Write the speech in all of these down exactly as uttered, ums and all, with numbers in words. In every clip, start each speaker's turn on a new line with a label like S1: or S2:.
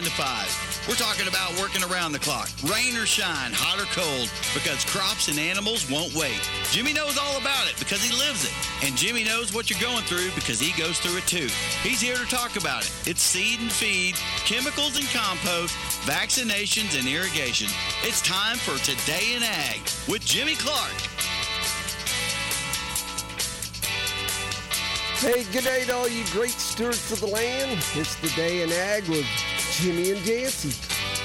S1: to five. We're talking about working around the clock, rain or shine, hot or cold, because crops and animals won't wait. Jimmy knows all about it because he lives it. And Jimmy knows what you're going through because he goes through it too. He's here to talk about it. It's seed and feed, chemicals and compost, vaccinations and irrigation. It's time for Today in Ag with Jimmy Clark.
S2: Hey, good day to all you great stewards of the land. It's the Day in Ag with Jimmy and Jancy.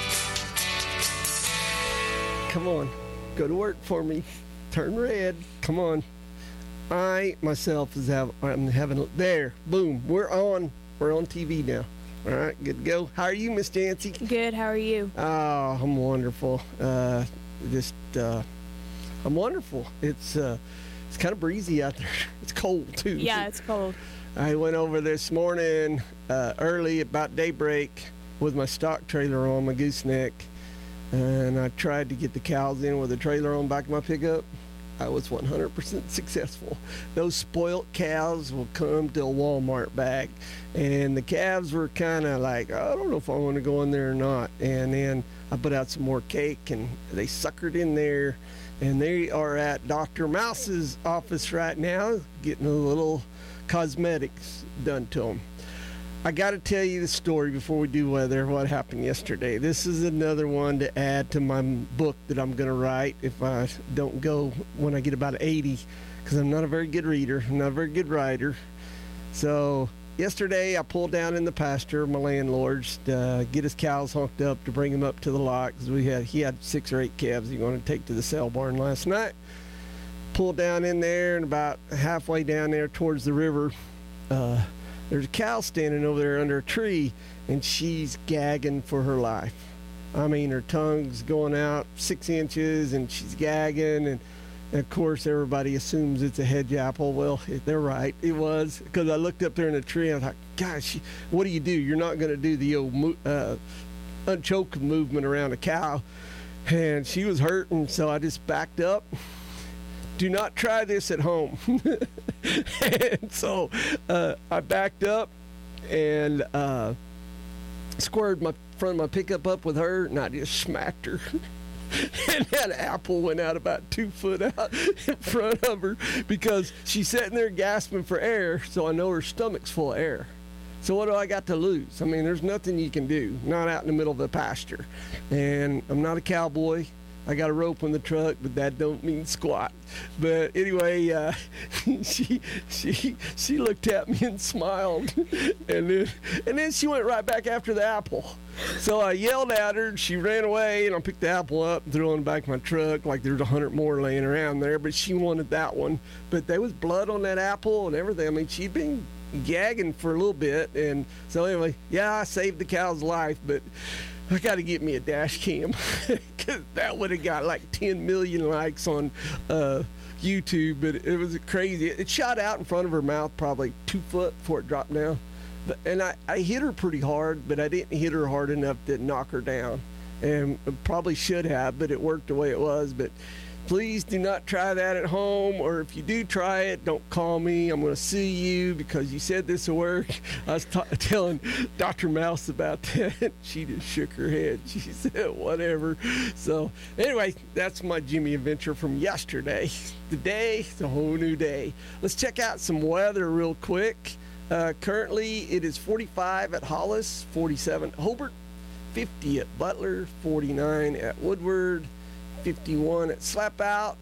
S2: Come on, go to work for me. Turn red. Come on. I myself is have I'm having there. Boom. We're on. We're on T V now. All right, good to go. How are you, Miss Jancy?
S3: Good. How are you?
S2: Oh, I'm wonderful. Uh, just uh, I'm wonderful. It's uh, it's kind of breezy out there. It's cold too.
S3: Yeah, it's cold.
S2: I went over this morning uh, early, about daybreak, with my stock trailer on my gooseneck, and I tried to get the cows in with the trailer on back of my pickup. I was one hundred percent successful. Those spoiled cows will come to a Walmart bag, and the calves were kind of like, I don't know if I want to go in there or not. And then I put out some more cake, and they suckered in there, and they are at Doctor Mouse's office right now getting a little cosmetics done to them. I got to tell you the story before we do weather, what happened yesterday. This is another one to add to my book that I'm going to write if I don't go when I get about eighty, because I'm not a very good reader. I'm not a very good writer. So yesterday I pulled down in the pasture, my landlord's, to uh, get his cows honked up to bring them up to the lot, because we had he had six or eight calves he wanted to take to the sale barn last night. Pulled down in there, and about halfway down there towards the river, uh, there's a cow standing over there under a tree, and she's gagging for her life. I mean, her tongue's going out six inches, and she's gagging, and, and of course, everybody assumes it's a hedge apple. Well, they're right. It was, because I looked up there in the tree, and I thought, gosh, what do you do? You're not going to do the old uh, unchoke movement around a cow. And she was hurting, so I just backed up. Do not try this at home. And so uh, I backed up and uh, squared my front of my pickup up with her, and I just smacked her. And that apple went out about two foot out in front of her, because she's sitting there gasping for air, so I know her stomach's full of air. So what do I got to lose? I mean, there's nothing you can do, not out in the middle of the pasture. And I'm not a cowboy. I got a rope in the truck, but that don't mean squat. But anyway, uh, she she she looked at me and smiled, and then and then she went right back after the apple. So I yelled at her, and she ran away, and I picked the apple up and threw it on the back of my truck like there's a hundred more laying around there. But she wanted that one. But there was blood on that apple and everything. I mean, she'd been gagging for a little bit, and so anyway, yeah, I saved the cow's life, but I got to get me a dash cam, because that would have got like ten million likes on uh, YouTube, but it was crazy. It shot out in front of her mouth probably two foot before it dropped down. But, and I, I hit her pretty hard, but I didn't hit her hard enough to knock her down. And probably should have, but it worked the way it was. But please do not try that at home, or if you do try it, don't call me. I'm going to sue you because you said this will work. I was t- telling Doctor Mouse about that. She just shook her head. She said, whatever. So anyway, that's my Jimmy adventure from yesterday. Today, it's a whole new day. Let's check out some weather real quick. Uh, currently, it is forty-five at Hollis, forty-seven at Hobart, fifty at Butler, forty-nine at Woodward, fifty-one at Slapout,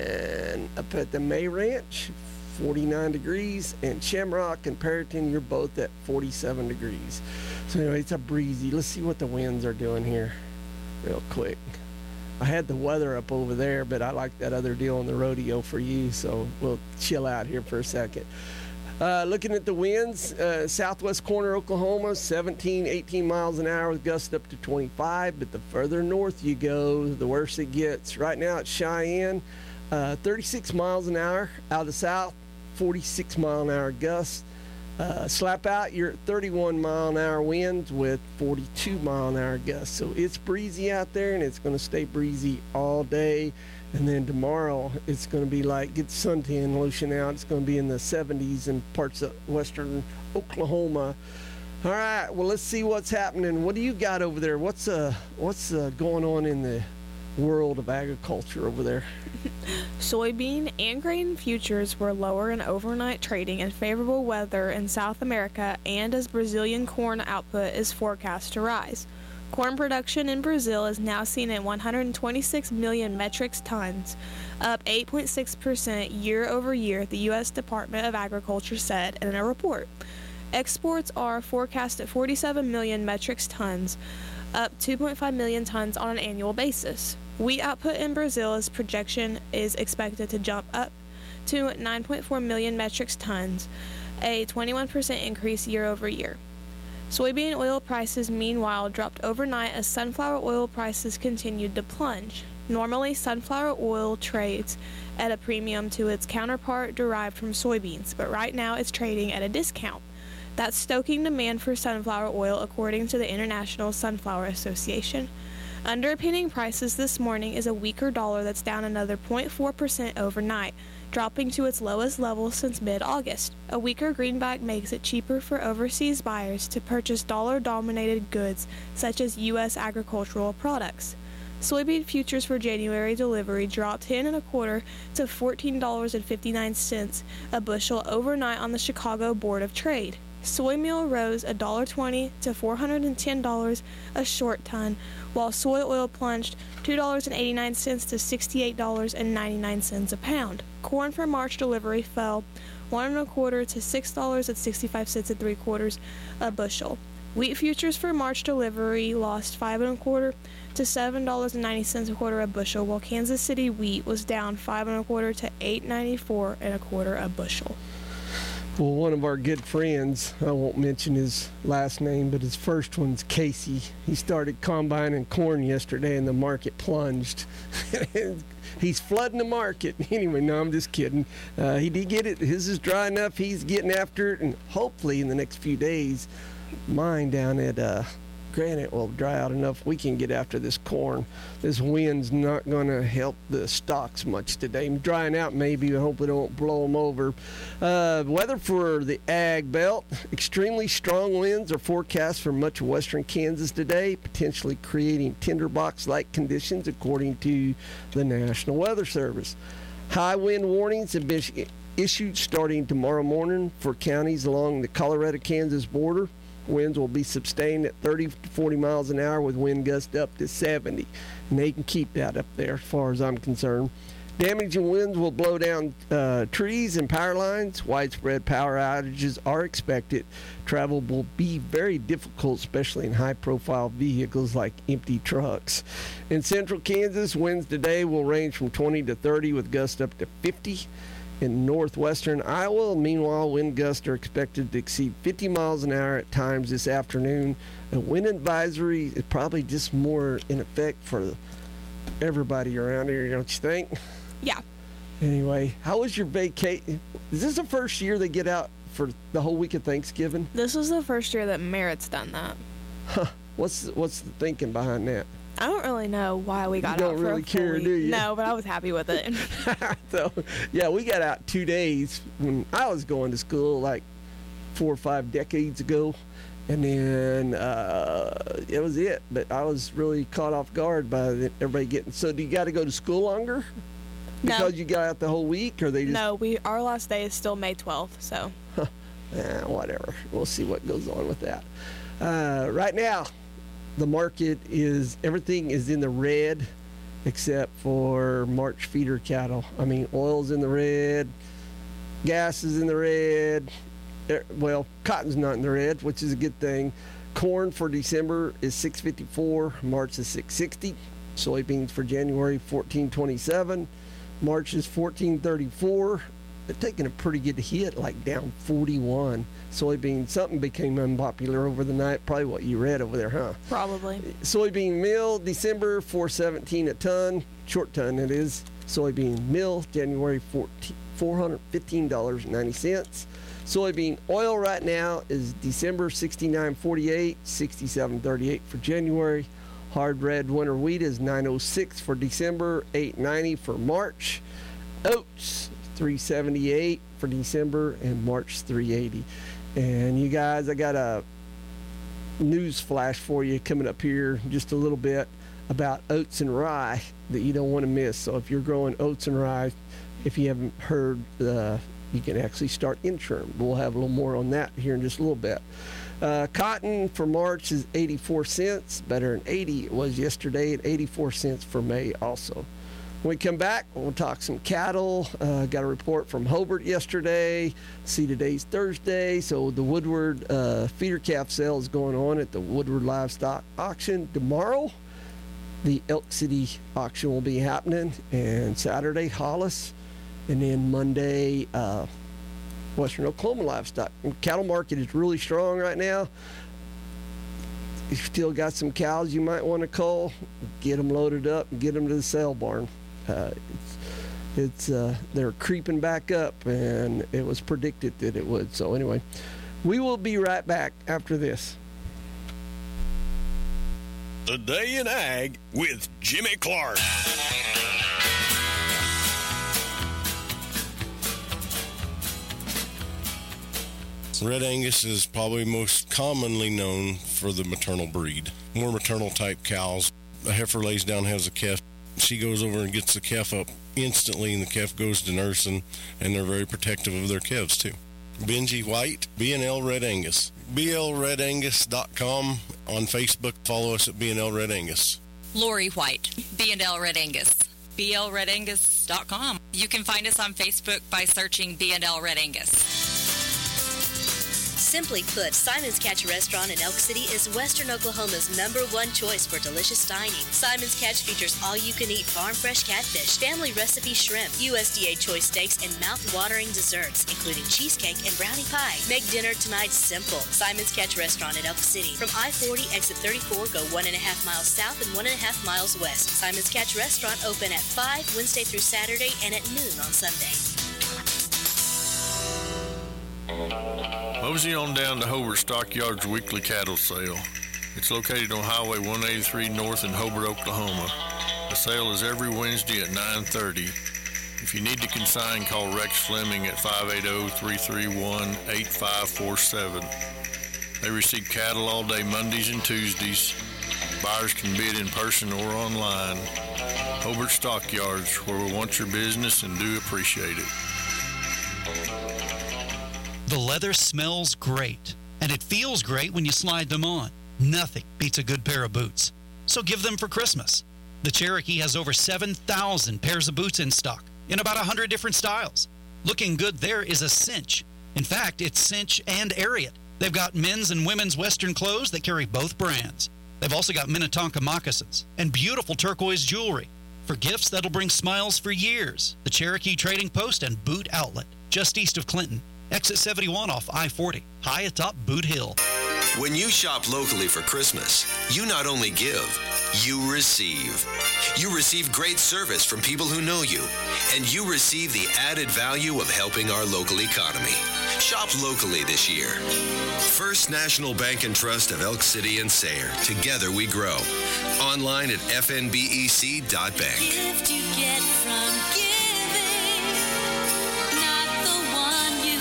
S2: and up at the May Ranch, forty-nine degrees, and Shamrock and Perryton, you're both at forty-seven degrees. So anyway, it's a breezy. Let's see what the winds are doing here real quick. I had the weather up over there, but I like that other deal on the rodeo for you, so we'll chill out here for a second. Uh, looking at the winds, uh, southwest corner Oklahoma, seventeen, eighteen miles an hour with gusts up to twenty-five, but the further north you go, the worse it gets. Right now it's Cheyenne, uh, thirty-six miles an hour. Out of the south, forty-six mile an hour gusts. Uh, slap out, you're at thirty-one mile an hour winds with forty-two mile an hour gusts. So it's breezy out there, and it's going to stay breezy all day. And then tomorrow, it's going to be like, get suntan lotion out. It's going to be in the seventies in parts of western Oklahoma. All right, well, let's see what's happening. What do you got over there? What's uh, what's uh, going on in the world of agriculture over there?
S3: Soybean and grain futures were lower in overnight trading and favorable weather in South America, and as Brazilian corn output is forecast to rise. Corn production in Brazil is now seen at one hundred twenty-six million metric tons, up eight point six percent year over year, the U S Department of Agriculture said in a report. Exports are forecast at forty-seven million metric tons, up two point five million tons on an annual basis. Wheat output in Brazil's projection is expected to jump up to nine point four million metric tons, a twenty-one percent increase year over year. Soybean oil prices, meanwhile, dropped overnight as sunflower oil prices continued to plunge. Normally, sunflower oil trades at a premium to its counterpart derived from soybeans, but right now it's trading at a discount. That's stoking demand for sunflower oil, according to the International Sunflower Association. Underpinning prices this morning is a weaker dollar that's down another zero point four percent overnight, dropping to its lowest level since mid-August. A weaker greenback makes it cheaper for overseas buyers to purchase dollar-dominated goods such as U S agricultural products. Soybean futures for January delivery dropped ten and a quarter to fourteen dollars and fifty-nine cents a bushel overnight on the Chicago Board of Trade. Soy meal rose one dollar twenty to four hundred ten dollars a short ton, while soy oil plunged two dollars and eighty-nine cents to sixty-eight dollars and ninety-nine cents a pound. Corn for March delivery fell one and a quarter to six dollars and sixty-five cents and three quarters a bushel. Wheat futures for March delivery lost five and a quarter to seven dollars and ninety cents a quarter a bushel, while Kansas City wheat was down five and a quarter to eight ninety-four and a quarter a bushel.
S2: Well, one of our good friends, I won't mention his last name, but his first one's Casey. He started combining corn yesterday and the market plunged. He's flooding the market. Anyway, no, I'm just kidding. Uh, he did get it. His is dry enough. He's getting after it, and hopefully in the next few days, mine down at uh, Granite will dry out enough we can get after this corn. This wind's not going to help the stalks much today. Drying out maybe. I hope it don't blow them over. Uh, weather for the ag belt. Extremely strong winds are forecast for much of western Kansas today, potentially creating tinderbox-like conditions according to the National Weather Service. High wind warnings have been issued starting tomorrow morning for counties along the Colorado-Kansas border. Winds will be sustained at thirty to forty miles an hour with wind gusts up to seventy. And they can keep that up there as far as I'm concerned. Damaging winds will blow down uh, trees and power lines. Widespread power outages are expected. Travel will be very difficult, especially in high-profile vehicles like empty trucks. In central Kansas, winds today will range from twenty to thirty with gusts up to fifty. In northwestern Iowa, meanwhile, wind gusts are expected to exceed fifty miles an hour at times this afternoon. A wind advisory is probably just more in effect for everybody around here, don't you think?
S3: Yeah.
S2: Anyway, how was your vacation? Is this the first year they get out for the whole week of Thanksgiving?
S3: This is the first year that Merritt's done that.
S2: Huh. What's what's the thinking behind that?
S3: I don't really know why we got
S2: you
S3: out
S2: don't
S3: for
S2: really
S3: a full
S2: care,
S3: week.
S2: do you?
S3: No, but I was happy with it.
S2: So, yeah, we got out two days when I was going to school like four or five decades ago. And then uh, it was it. But I was really caught off guard by the, everybody getting. So, do you got to go to school longer? Because
S3: No.
S2: you got out the whole week? Or they just.
S3: No, we our last day is still May twelfth, so.
S2: Eh, whatever. We'll see what goes on with that. Uh, right now, the market is, everything is in the red except for March feeder cattle. I mean, oil's in the red, gas is in the red. Er, well, cotton's not in the red, which is a good thing. Corn for December is six fifty-four, March is six sixty. Soybeans for January fourteen twenty-seven, March is fourteen thirty-four. They're taking a pretty good hit, like down forty-one. Soybean, something became unpopular over the night. Probably what you read over there, huh?
S3: Probably.
S2: Soybean meal, December, four seventeen a ton. Short ton, it is. Soybean meal, January, four hundred fifteen dollars and ninety cents. Soybean oil right now is December, sixty-nine forty-eight, sixty-seven thirty-eight for January. Hard red winter wheat is nine oh six for December, eight ninety for March. Oats, three seventy-eight for December, and March three eighty. And you guys, I got a news flash for you coming up here in just a little bit about oats and rye that you don't want to miss. So if you're growing oats and rye, if you haven't heard, uh, you can actually start insurance. We'll have a little more on that here in just a little bit. Uh, cotton for March is eighty-four cents, better than eighty it was yesterday, and eighty-four cents for May also. When we come back, we'll talk some cattle. Uh, got a report from Hobart yesterday. See, today's Thursday, so the Woodward uh, feeder calf sale is going on at the Woodward Livestock Auction tomorrow. The Elk City auction will be happening, and Saturday, Hollis, and then Monday, uh, Western Oklahoma Livestock. The cattle market is really strong right now. You still got some cows you might want to cull, get them loaded up and get them to the sale barn. Uh, it's, it's uh, they're creeping back up, and it was predicted that it would. So anyway, we will be right back after this.
S4: Today in Ag with Jimmy Clark. Red Angus is probably most commonly known for the maternal breed. More maternal type cows. A heifer lays down, has a calf. She goes over and gets the calf up instantly, and the calf goes to nursing, and they're very protective of their calves too. Benji White, B and L Red Angus. B L red angus dot com on Facebook. Follow us at B and L Red Angus.
S5: Lori White, B and L Red Angus. B L red angus dot com. You can find us on Facebook by searching B and L Red Angus.
S6: Simply put, Simon's Catch Restaurant in Elk City is Western Oklahoma's number one choice for delicious dining. Simon's Catch features all-you-can-eat farm-fresh catfish, family recipe shrimp, U S D A choice steaks, and mouth-watering desserts, including cheesecake and brownie pie. Make dinner tonight simple. Simon's Catch Restaurant in Elk City. From I forty, exit thirty-four, go one and a half miles south and one and a half miles west. Simon's Catch Restaurant open at five Wednesday through Saturday and at noon on Sunday.
S7: Mosey on down to Hobart Stockyards weekly cattle sale. It's located on Highway one eighty-three North in Hobart, Oklahoma. The sale is every Wednesday at nine thirty. If you need to consign, call Rex Fleming at five eight zero, three three one, eight five four seven. They receive cattle all day Mondays and Tuesdays. Buyers can bid in person or online. Hobart Stockyards, where we want your business and do appreciate it.
S8: The leather smells great, and it feels great when you slide them on. Nothing beats a good pair of boots. So give them for Christmas. The Cherokee has over seven thousand pairs of boots in stock in about one hundred different styles. Looking good there is a cinch. In fact, it's cinch and Ariat. They've got men's and women's Western clothes that carry both brands. They've also got Minnetonka moccasins and beautiful turquoise jewelry. For gifts that'll bring smiles for years, the Cherokee Trading Post and Boot Outlet, just east of Clinton. Exit seventy-one off I forty, high atop Boot Hill.
S9: When you shop locally for Christmas, you not only give, you receive. You receive great service from people who know you, and you receive the added value of helping our local economy. Shop locally this year. First National Bank and Trust of Elk City and Sayre. Together we grow. Online at f n b e c dot bank.
S10: Gift you get from giving, not the one you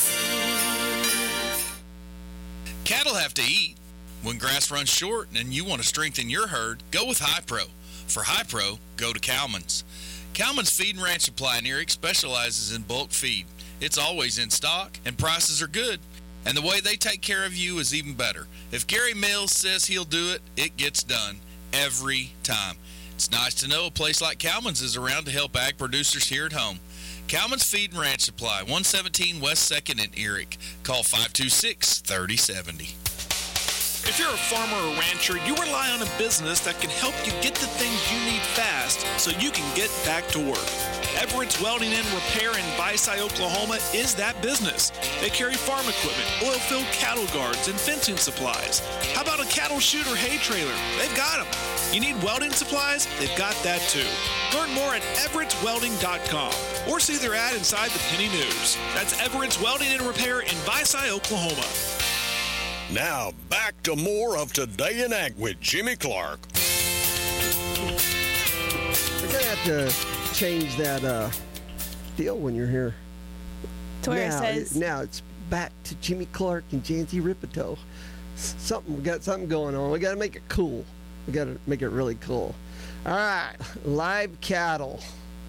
S10: receive.
S1: Cattle have to eat. When grass runs short and you want to strengthen your herd, go with Hi-Pro. For Hi-Pro, go to Cowman's. Cowman's Feed and Ranch Supply in Eric specializes in bulk feed. It's always in stock, and prices are good. And the way they take care of you is even better. If Gary Mills says he'll do it, it gets done every time. It's nice to know a place like Cowman's is around to help ag producers here at home. Cowman's Feed and Ranch Supply, one seventeen West second in Eric. Call five two six, three oh seven oh.
S11: If you're a farmer or rancher, you rely on a business that can help you get the things you need fast so you can get back to work. Everett's Welding and Repair in Byside, Oklahoma is that business. They carry farm equipment, oil-filled cattle guards, and fencing supplies. How about a cattle chute or hay trailer? They've got them. You need welding supplies? They've got that too. Learn more at everett's welding dot com or see their ad inside the Penny News. That's Everett's Welding and Repair in Byside, Oklahoma.
S4: Now, back to more of Today in Ag with Jimmy Clark.
S2: We're going to have to change that uh, deal when you're here.
S3: To where
S2: now,
S3: it says...
S2: Now it's back to Jimmy Clark and Jancy Ripito. something. We got something going on. We got to make it cool. We got to make it really cool. All right, live cattle.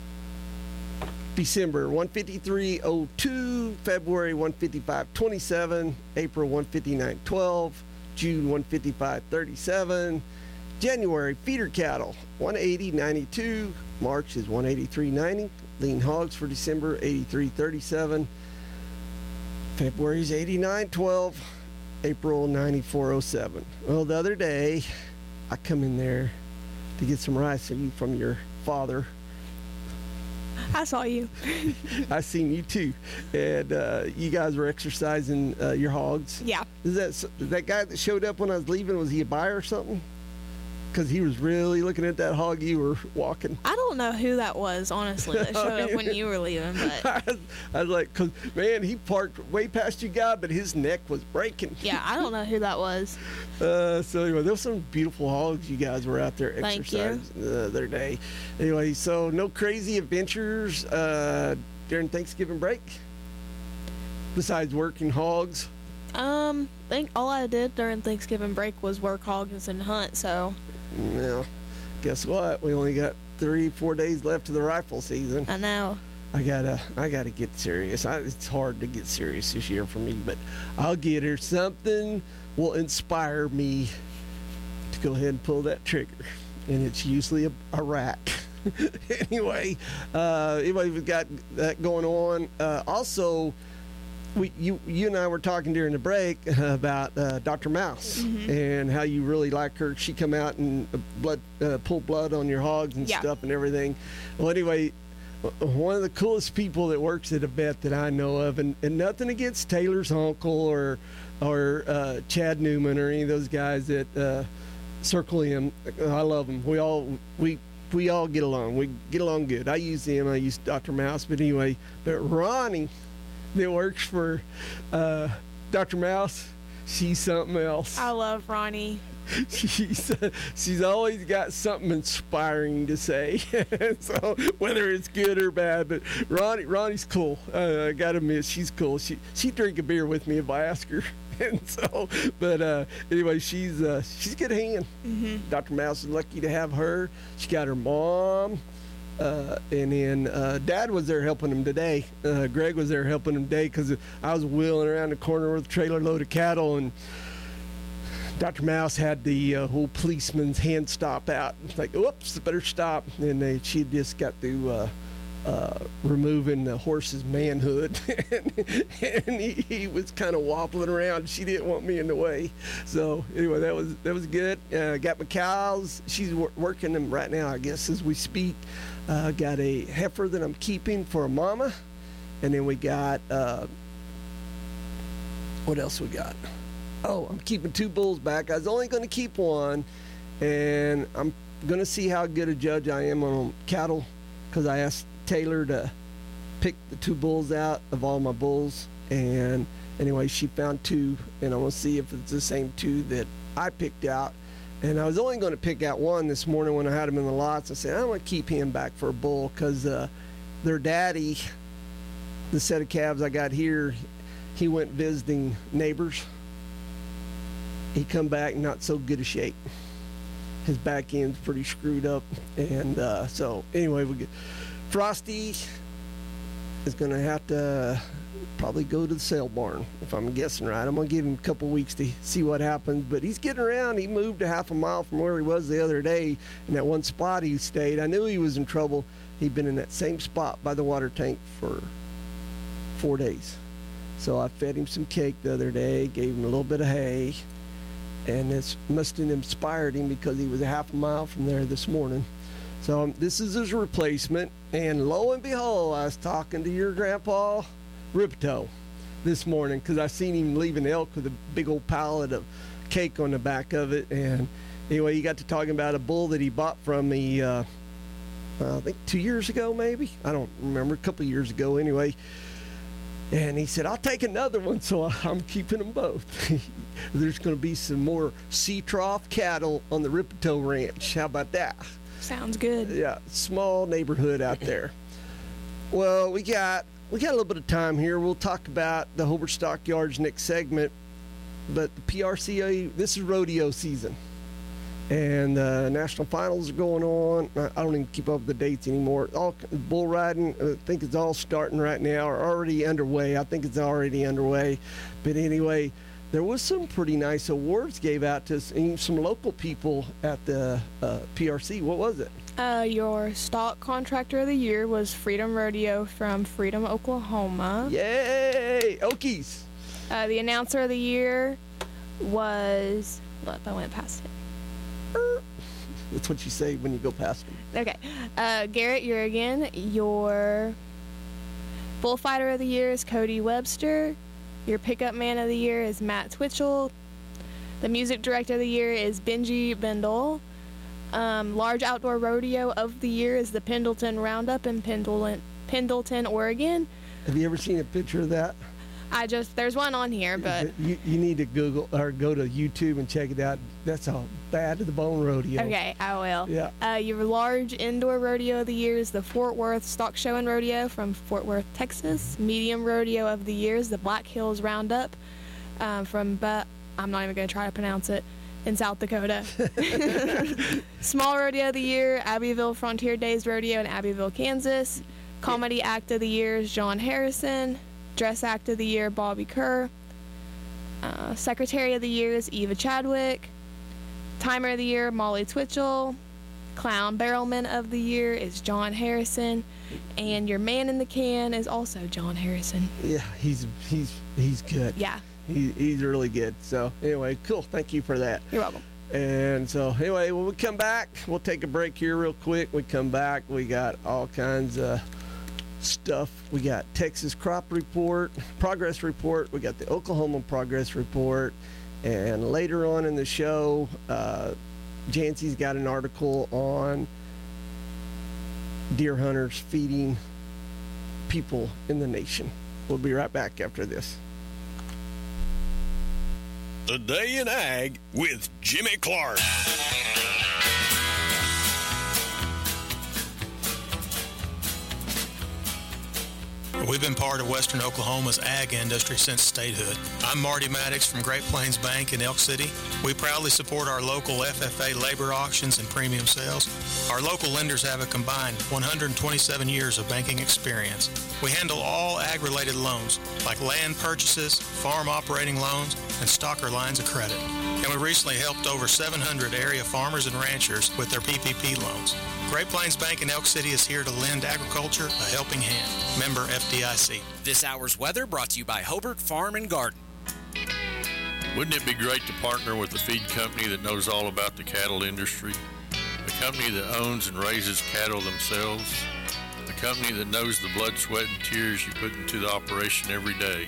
S2: December one fifty-three oh two, February one fifty-five twenty-seven, April one fifty-nine twelve, June one fifty-five thirty-seven, January feeder cattle one eighty ninety-two, March is one eighty-three ninety, lean hogs for December eighty-three thirty-seven, February is eighty-nine twelve, April ninety-four oh seven. Well, the other day I come in there to get some rice from your father.
S3: I saw you.
S2: I seen you too, and uh, you guys were exercising uh, your hogs.
S3: Yeah.
S2: Is that that guy that showed up when I was leaving? Was he a buyer or something? Because he was really looking at that hog you were walking.
S3: I don't know who that was, honestly, that showed up when you were leaving. But
S2: I was, I was like, cause man, he parked way past you guy, but his neck was breaking.
S3: Yeah, I don't know who that was.
S2: Uh, so anyway, there was some beautiful hogs you guys were out there
S3: Thank you.
S2: exercising the other day. Anyway, so no crazy adventures uh, during Thanksgiving break besides working hogs.
S3: Um, I think all I did during Thanksgiving break was work hogs and hunt. So.
S2: Well, guess what? We only got three, four days left of the rifle season.
S3: I know.
S2: I gotta, I gotta get serious. I, it's hard to get serious this year for me, but I'll get her. Something will inspire me to go ahead and pull that trigger, and it's usually a, a rack. anyway, uh, anyway, we've got that going on. Uh, also, we, you, you and I were talking during the break about uh, Doctor Mouse mm-hmm. and how you really like her. She come out and blood, uh, pull blood on your hogs and yeah. stuff and everything. Well, anyway, one of the coolest people that works at a vet that I know of, and, and nothing against Taylor's uncle or or uh, Chad Newman or any of those guys that uh, circle him. I love them. We all we we all get along. We get along good. I use him. I use Doctor Mouse. But anyway, but Ronnie that works for uh, Doctor Mouse, she's something else.
S3: I love Ronnie.
S2: She's uh, she's always got something inspiring to say. So whether it's good or bad, but Ronnie Ronnie's cool. Uh, I gotta admit, she's cool. She she drink a beer with me if I ask her. And so, but uh, anyway, she's uh, she's a good hand. Mm-hmm. Doctor Mouse is lucky to have her. She got her mom. Uh, and then uh, Dad was there helping him today. Uh, Greg was there helping him today because I was wheeling around the corner with a trailer load of cattle, and Doctor Mouse had the uh, whole policeman's hand stop out. It's like, whoops, better stop. And they, she just got through uh, uh, removing the horse's manhood, and, and he, he was kind of wobbling around. She didn't want me in the way. So anyway, that was that was good. Uh, got my cows. She's wor- working them right now, I guess, as we speak. Uh, got a heifer that I'm keeping for a mama, and then we got uh, what else we got? Oh, I'm keeping two bulls back. I was only going to keep one, and I'm going to see how good a judge I am on cattle, because I asked Taylor to pick the two bulls out of all my bulls, and anyway, she found two, and I want to see if it's the same two that I picked out. And I was only going to pick out one this morning when I had him in the lots. I said, I want to keep him back for a bull because uh, their daddy, the set of calves I got here, he went visiting neighbors. He come back not so good a shape. His back end's pretty screwed up. And uh, so anyway, we get Frosty is going to have to probably go to the sale barn, if I'm guessing right. I'm going to give him a couple weeks to see what happens, but he's getting around. He moved a half a mile from where he was the other day in that one spot he stayed. I knew he was in trouble. He'd been in that same spot by the water tank for four days. So I fed him some cake the other day, gave him a little bit of hay, and it must have inspired him because he was a half a mile from there this morning. So um, this is his replacement, and lo and behold, I was talking to your grandpa Ripto this morning because I seen him leaving the elk with a big old pallet of cake on the back of it. And anyway, he got to talking about a bull that he bought from me, uh, uh, I think two years ago, maybe. I don't remember, a couple of years ago anyway. And he said, I'll take another one, so I'm keeping them both. There's going to be some more sea trough cattle on the Ripto Ranch. How about that?
S3: Sounds good.
S2: Yeah, small neighborhood out there. Well, we got we got a little bit of time here. We'll talk about the Hobart Stockyards next segment. but the P R C A, this is rodeo season. And the uh, national finals are going on. I don't even keep up with the dates anymore. All bull riding, I think it's all starting right now, or already underway. I think it's already underway. But anyway, there was some pretty nice awards gave out to some local people at the uh, P R C. What was it?
S3: Uh, your stock contractor of the year was Freedom Rodeo from Freedom, Oklahoma.
S2: Yay, Okies!
S3: Uh, the announcer of the year was. Look, I went past it.
S2: That's what you say when you go past them.
S3: Okay. Uh, Garrett Urigan. Your bullfighter of the year is Cody Webster. Your pickup man of the year is Matt Twitchell. The music director of the year is Benji Bendel. Um, large outdoor rodeo of the year is the Pendleton Roundup in Pendleton, Pendleton, Oregon.
S2: Have you ever seen a picture of that?
S3: I just, there's one on here, but...
S2: You, you need to Google or go to YouTube and check it out. That's a bad to the bone rodeo.
S3: Okay, I will.
S2: Yeah.
S3: Uh, your large indoor rodeo of the year is the Fort Worth Stock Show and Rodeo from Fort Worth, Texas. Medium rodeo of the year is the Black Hills Roundup um, from, but I'm not even going to try to pronounce it, in South Dakota. Small rodeo of the year, Abbeville Frontier Days Rodeo in Abbeville, Kansas. Comedy act of the year is John Harrison. Dress act of the year, Bobby Kerr. Uh, secretary of the year is Eva Chadwick. Timer of the year, Molly Twitchell. Clown barrelman of the year is John Harrison. And your man in the can is also John Harrison.
S2: Yeah, he's he's he's good.
S3: Yeah.
S2: He, he's really good. So anyway, cool. Thank you for that.
S3: You're welcome.
S2: And so anyway, when we come back, we'll take a break here real quick. We come back, we got all kinds of stuff. We got Texas crop report, progress report. We got the Oklahoma progress report. And later on in the show, uh, Jancy's got an article on deer hunters feeding people in the nation. We'll be right back after this.
S12: Today in Ag with Jimmy Clark.
S13: We've been part of Western Oklahoma's ag industry since statehood. I'm Marty Maddox from Great Plains Bank in Elk City. We proudly support our local F F A labor auctions and premium sales. Our local lenders have a combined one hundred twenty-seven years of banking experience. We handle all ag-related loans, like land purchases, farm operating loans, and stocker lines of credit. And we recently helped over seven hundred area farmers and ranchers with their P P P loans. Great Plains Bank in Elk City is here to lend agriculture a helping hand. Member F D I C.
S14: This hour's weather brought to you by Hobart Farm and Garden.
S7: Wouldn't it be great to partner with a feed company that knows all about the cattle industry? The company that owns and raises cattle themselves? The company that knows the blood, sweat, and tears you put into the operation every day?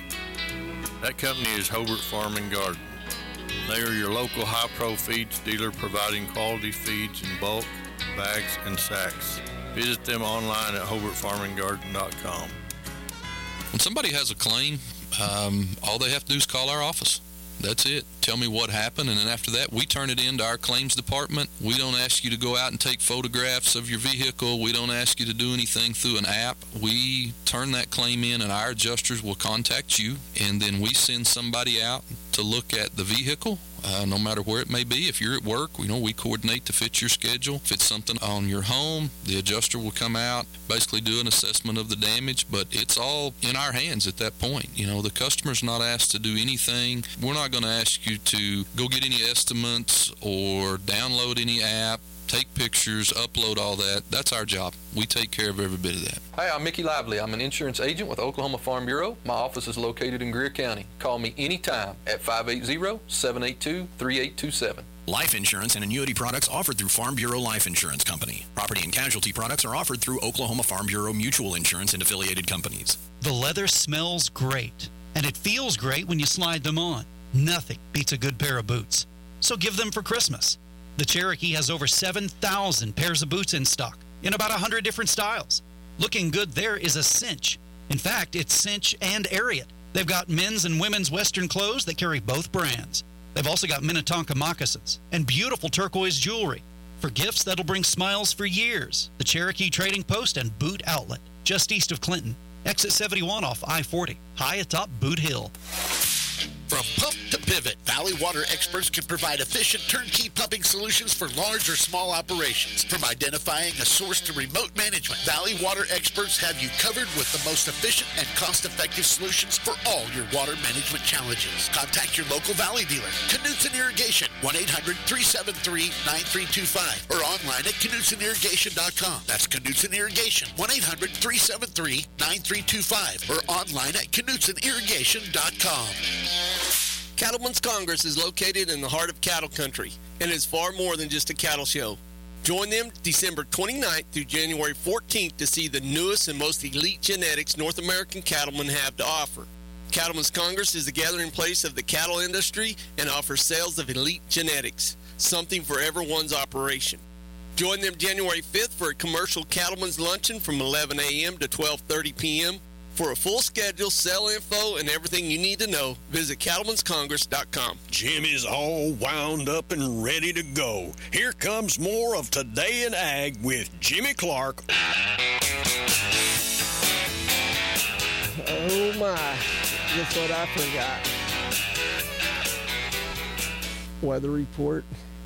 S7: That company is Hobart Farm and Garden. They are your local high-pro feeds dealer providing quality feeds in bulk, bags, and sacks. Visit them online at hobart farm and garden dot com.
S15: When somebody has a claim, um, all they have to do is call our office. That's it. Tell me what happened, and then after that, we turn it into our claims department. We don't ask you to go out and take photographs of your vehicle. We don't ask you to do anything through an app. We turn that claim in, and our adjusters will contact you, and then we send somebody out to look at the vehicle, uh, no matter where it may be. If you're at work, you know, we coordinate to fit your schedule. If it's something on your home, the adjuster will come out, basically do an assessment of the damage, but it's all in our hands at that point. You know, the customer's not asked to do anything. We're not going to ask you to go get any estimates or download any app, take pictures, upload all that. That's our job. We take care of every bit of that.
S16: Hi, I'm Mickey Lively. I'm an insurance agent with Oklahoma Farm Bureau. My office is located in Greer County. Call me anytime at five eight zero, seven eight two, three eight two seven.
S14: Life insurance and annuity products offered through Farm Bureau Life Insurance Company. Property and casualty products are offered through Oklahoma Farm Bureau Mutual Insurance and affiliated companies.
S8: The leather smells great, and it feels great when you slide them on. Nothing beats a good pair of boots. So give them for Christmas. The Cherokee has over seven thousand pairs of boots in stock in about one hundred different styles. Looking good there is a cinch. In fact, it's cinch and Ariat. They've got men's and women's Western clothes that carry both brands. They've also got Minnetonka moccasins and beautiful turquoise jewelry. For gifts that'll bring smiles for years, the Cherokee Trading Post and Boot Outlet, just east of Clinton. Exit seventy-one off I forty, high atop Boot Hill.
S14: From pump to pivot,
S17: Valley Water experts can provide efficient turnkey pumping solutions for large or small operations. From identifying a source to remote management, Valley Water experts have you covered with the most efficient and cost-effective solutions for all your water management challenges. Contact your local Valley dealer, Knutson Irrigation, one eight hundred, three seven three, nine three two five, or online at knutson irrigation dot com. That's Knutson Irrigation, one eight hundred, three seven three, nine three two five, or online at knutson irrigation dot com.
S18: Cattlemen's Congress is located in the heart of cattle country and is far more than just a cattle show. Join them December twenty-ninth through January fourteenth to see the newest and most elite genetics North American cattlemen have to offer. Cattlemen's Congress is the gathering place of the cattle industry and offers sales of elite genetics, something for everyone's operation. Join them January fifth for a commercial cattlemen's luncheon from eleven a.m. to twelve thirty p.m. For a full schedule, sell info, and everything you need to know, visit cattlemans congress dot com.
S12: Jim is all wound up and ready to go. Here comes more of Today in Ag with Jimmy Clark.
S2: Oh my, guess what I forgot? Weather report.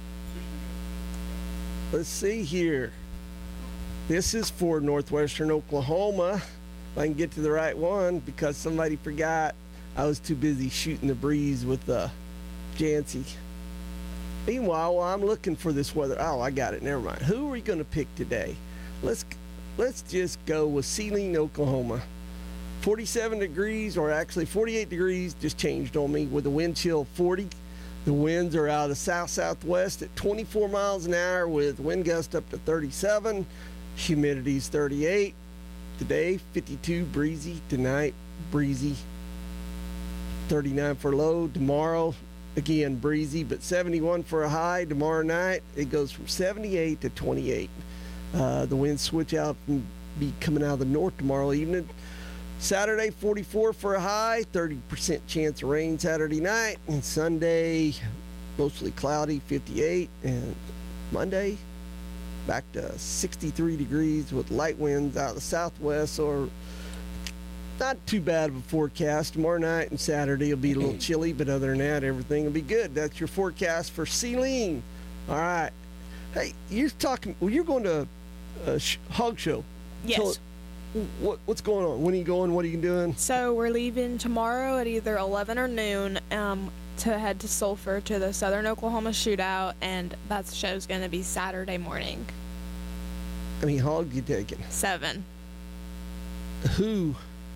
S2: Let's see here. This is for northwestern Oklahoma. If I can get to the right one, because somebody forgot. I was too busy shooting the breeze with the Jancy. Meanwhile, while I'm looking for this weather, oh, I got it. Never mind. Who are we going to pick today? Let's let's just go with Sealing, Oklahoma. forty-seven degrees, or actually forty-eight degrees, just changed on me with the wind chill forty. The winds are out of the south-southwest at twenty-four miles an hour with wind gust up to thirty-seven. Humidity's thirty-eight. Today, fifty-two, breezy. Tonight, breezy. thirty-nine for low. Tomorrow, again, breezy, but seventy-one for a high. Tomorrow night, it goes from seventy-eight to twenty-eight. Uh, the winds switch out and be coming out of the north tomorrow evening. Saturday, forty-four for a high. thirty percent chance of rain Saturday night. And Sunday, mostly cloudy, fifty-eight. And Monday, back to sixty-three degrees with light winds out of the southwest, or not too bad of a forecast. Tomorrow night and Saturday will be a little chilly, but other than that, everything will be good. That's your forecast for Sealing. All right. Hey, you're talking, well, you're going to a sh- hog show.
S3: Yes.
S2: Tell, what, what's going on? When are you going? What are you doing?
S3: So we're leaving tomorrow at either eleven or noon um, to head to Sulphur to the Southern Oklahoma Shootout, and that show's going to be Saturday morning.
S2: How many hogs you taking?
S3: Seven.
S2: Who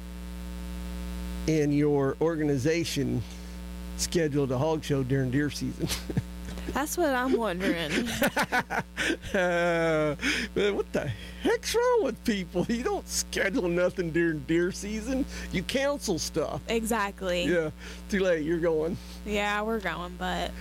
S2: in your organization scheduled a hog show during deer season?
S3: That's what I'm wondering.
S2: uh, man, what the heck's wrong with people? You don't schedule nothing during deer season. You cancel stuff.
S3: Exactly.
S2: Yeah. Too late. You're going.
S3: Yeah, we're going, but.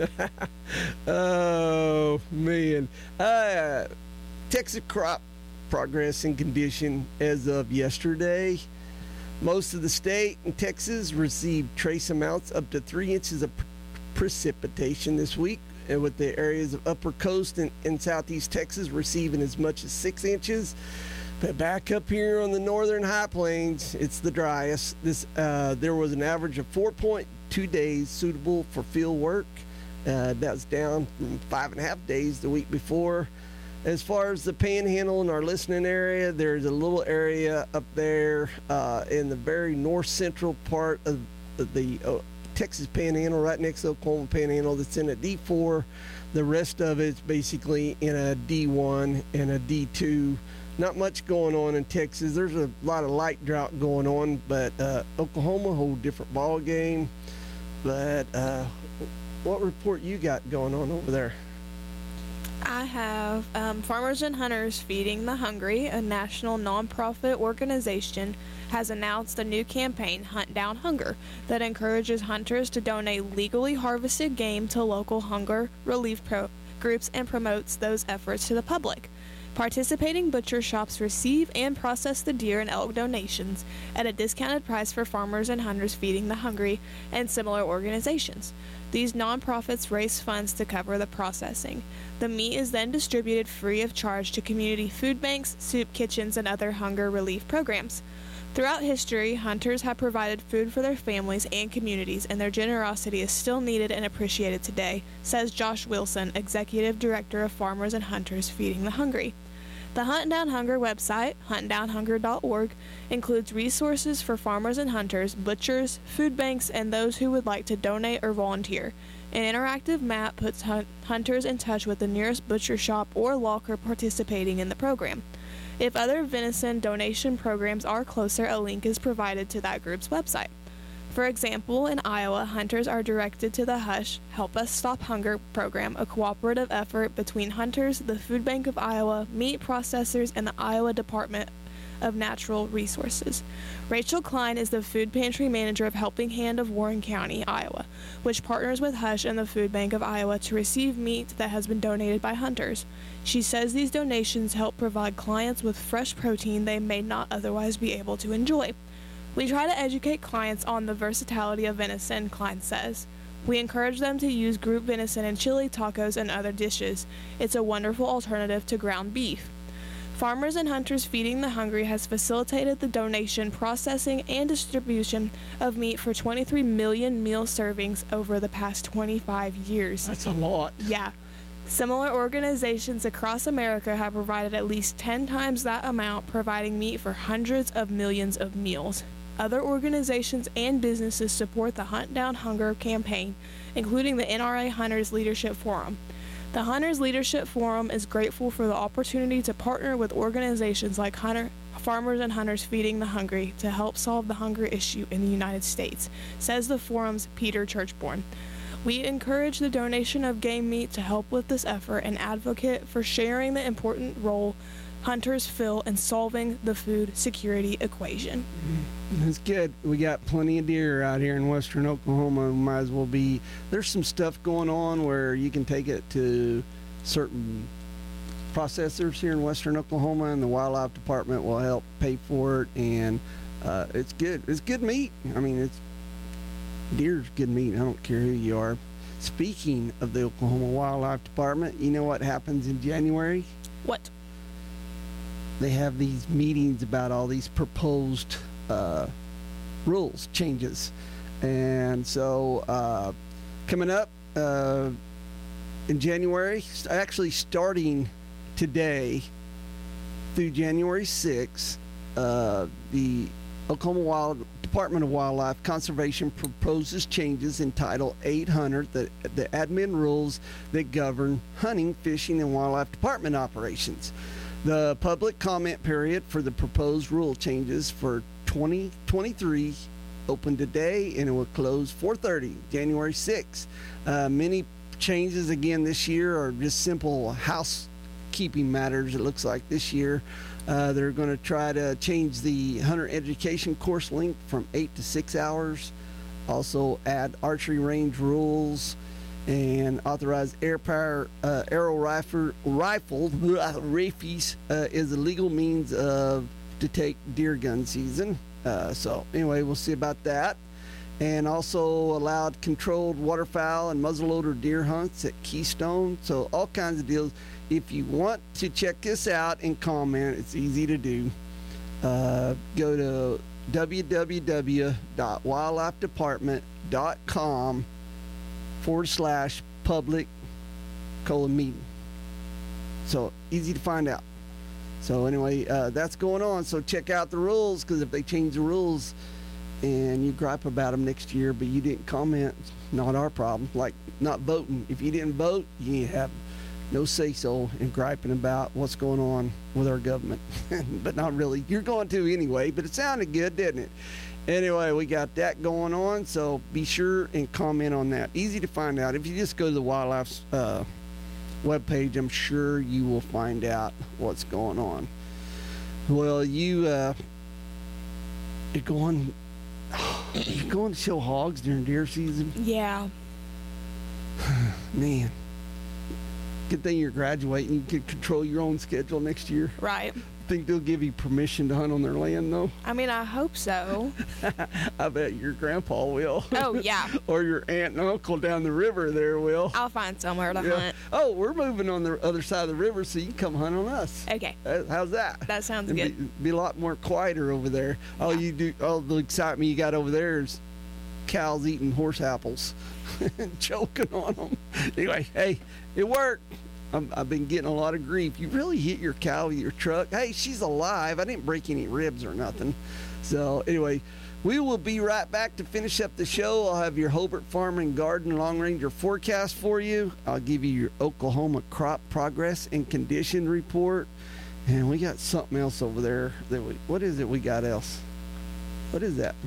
S2: Oh, man. Uh, Texas crop progress and condition as of yesterday. Most of the state in Texas received trace amounts up to three inches of pre- precipitation this week, and with the areas of upper coast and, and southeast Texas receiving as much as six inches. But back up here on the northern high plains, it's the driest. This uh, there was an average of four point two days suitable for field work. Uh, that was down from five and a half days the week before. As far as the panhandle in our listening area, there's a little area up there uh, in the very north central part of the uh, Texas Panhandle, right next to Oklahoma Panhandle, that's in a D four. The rest of it's basically in a D one and a D two. Not much going on in Texas. There's a lot of light drought going on, but uh, Oklahoma, a whole different ball game. But uh, what report you got going on over there?
S3: I have um, Farmers and Hunters Feeding the Hungry, a national nonprofit organization, has announced a new campaign, Hunt Down Hunger, that encourages hunters to donate legally harvested game to local hunger relief pro- groups and promotes those efforts to the public. Participating butcher shops receive and process the deer and elk donations at a discounted price for Farmers and Hunters Feeding the Hungry and similar organizations. These nonprofits raise funds to cover the processing. The meat is then distributed free of charge to community food banks, soup kitchens, and other hunger relief programs. Throughout history, hunters have provided food for their families and communities, and their generosity is still needed and appreciated today, says Josh Wilson, Executive Director of Farmers and Hunters Feeding the Hungry. The Hunt Down Hunger website, hunt down hunger dot org, includes resources for farmers and hunters, butchers, food banks, and those who would like to donate or volunteer. An interactive map puts hunt- hunters in touch with the nearest butcher shop or locker participating in the program. If other venison donation programs are closer, a link is provided to that group's website. For example, in Iowa, hunters are directed to the HUSH Help Us Stop Hunger program, a cooperative effort between hunters, the Food Bank of Iowa, meat processors, and the Iowa Department of Natural Resources. Rachel Klein is the food pantry manager of Helping Hand of Warren County, Iowa, which partners with HUSH and the Food Bank of Iowa to receive meat that has been donated by hunters. She says these donations help provide clients with fresh protein they may not otherwise be able to enjoy. We try to educate clients on the versatility of venison, Klein says. We encourage them to use group venison in chili, tacos, and other dishes. It's a wonderful alternative to ground beef. Farmers and Hunters Feeding the Hungry has facilitated the donation, processing, and distribution of meat for twenty-three million meal servings over the past twenty-five years.
S2: That's a lot.
S3: Yeah. Similar organizations across America have provided at least ten times that amount, providing meat for hundreds of millions of meals. Other organizations and businesses support the Hunt Down Hunger campaign, including the N R A Hunters Leadership Forum. The Hunters Leadership Forum is grateful for the opportunity to partner with organizations like Hunter, Farmers and Hunters Feeding the Hungry to help solve the hunger issue in the United States, says the forum's Peter Churchborn. We encourage the donation of game meat to help with this effort and advocate for sharing the important role hunters fill in solving the food security equation.
S2: That's good. We got plenty of deer out here in western Oklahoma. Might as well be. There's some stuff going on where you can take it to certain processors here in western Oklahoma, and the wildlife department will help pay for it. And uh, it's good. It's good meat. I mean, it's deer's good meat. I don't care who you are. Speaking of the Oklahoma Wildlife Department, you know what happens in January?
S3: What?
S2: They have these meetings about all these proposed uh, rules changes. And so uh, coming up uh, in January, actually starting today through January sixth, uh, the Oklahoma Wild Department of Wildlife Conservation proposes changes in Title eight hundred, the, the admin rules that govern hunting, fishing, and wildlife department operations. The public comment period for the proposed rule changes for twenty twenty-three opened today, and it will close four thirty, January sixth. Uh, many changes again this year are just simple housekeeping matters, it looks like this year. Uh, they're going to try to change the hunter education course length from eight to six hours. Also add archery range rules and authorize air power uh, arrow rifle rifle rifles uh, is a legal means of to take deer gun season. Uh, so anyway, we'll see about that. And also allowed controlled waterfowl and muzzleloader deer hunts at Keystone. So all kinds of deals. If you want to check this out and comment, it's easy to do. Uh, go to w w w dot wildlife department dot com forward slash public colon meeting. So easy to find out. So anyway, uh, that's going on. So check out the rules, because if they change the rules and you gripe about them next year, but you didn't comment, not our problem. Like not voting. If you didn't vote, you have no say-so in griping about what's going on with our government. But not really. You're going to anyway, but it sounded good, didn't it? Anyway, we got that going on, so be sure and comment on that. Easy to find out. If you just go to the Wildlife uh, webpage, I'm sure you will find out what's going on. Well, you, uh, you're going, you're going to show hogs during deer season?
S3: Yeah.
S2: Man. Good thing you're graduating. You can control your own schedule next year.
S3: Right.
S2: think they'll give you permission to hunt on their land, though?
S3: I mean, I hope so.
S2: I bet your grandpa will.
S3: Oh, yeah.
S2: Or your aunt and uncle down the river there will.
S3: I'll find somewhere to
S2: Yeah.
S3: hunt.
S2: Oh, we're moving on the other side of the river, so you can come hunt on us.
S3: Okay.
S2: Uh, How's that?
S3: That sounds
S2: It'd
S3: good.
S2: Be, be a lot more quieter over there. All you do, all the excitement you got over there is cows eating horse apples and choking on them. Anyway, hey, it worked. I'm, I've been getting a lot of grief. You really hit your cow with your truck. Hey, she's alive. I didn't break any ribs or nothing. So anyway, we will be right back to finish up the show. I'll have your Hobart Farm and Garden Long Ranger forecast for you. I'll give you your Oklahoma crop progress and condition report. And we got something else over there. That we, what is it we got else? What is that?